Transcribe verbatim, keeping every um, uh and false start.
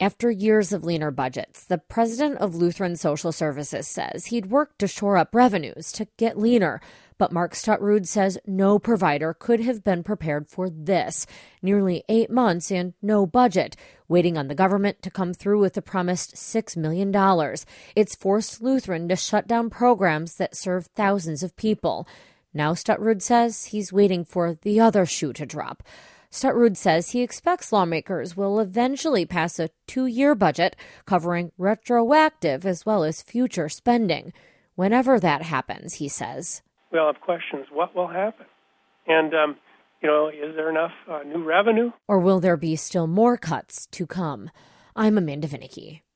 After years of leaner budgets, the president of Lutheran Social Services says he'd worked to shore up revenues to get leaner. But Mark Stuttrud says no provider could have been prepared for this. Nearly eight months and no budget, waiting on the government to come through with the promised six million dollars. It's forced Lutheran to shut down programs that serve thousands of people. Now Stuttrud says he's waiting for the other shoe to drop. Stuttrud says he expects lawmakers will eventually pass a two-year budget covering retroactive as well as future spending. Whenever that happens, he says. We'll have questions. What will happen? And, um, you know, is there enough uh, new revenue? Or will there be still more cuts to come? I'm Amanda Vinicky.